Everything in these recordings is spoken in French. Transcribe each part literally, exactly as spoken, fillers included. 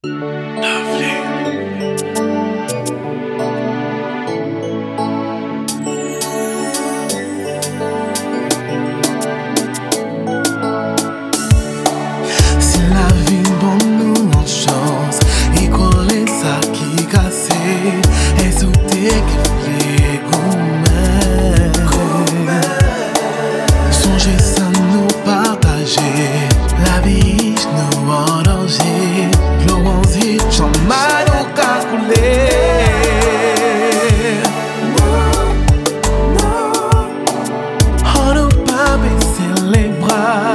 Si la vie donne nous en chance, et qu'on laisse ça qui casse, et sous tes qui gourmet. Songez ça nous partager, la vie nous en danger, l'orange j'en mal au calculé. On ne peut pas baisser les bras.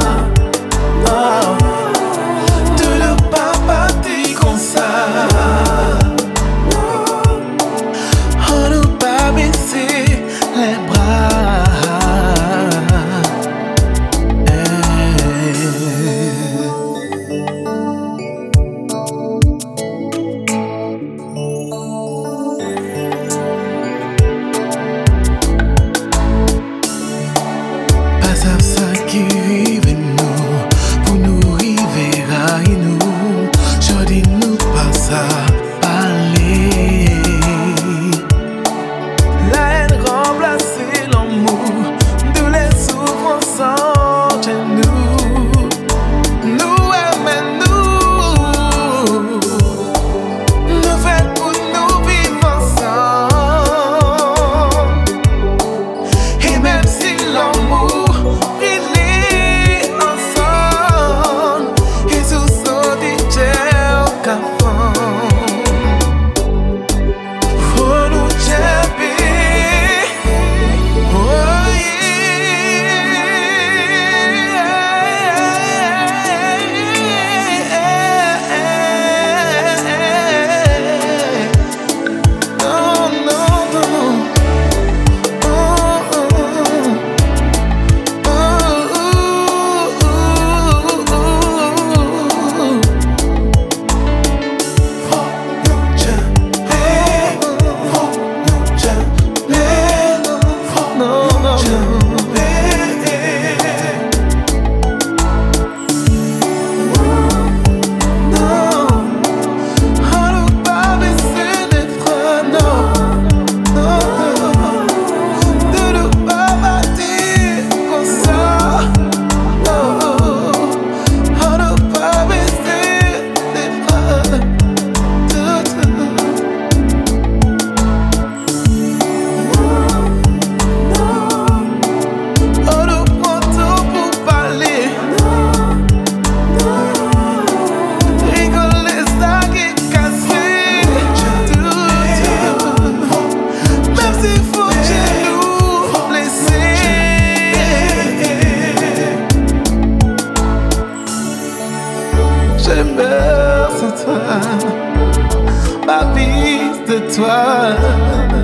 Je meurs sans toi, ma vie de toi.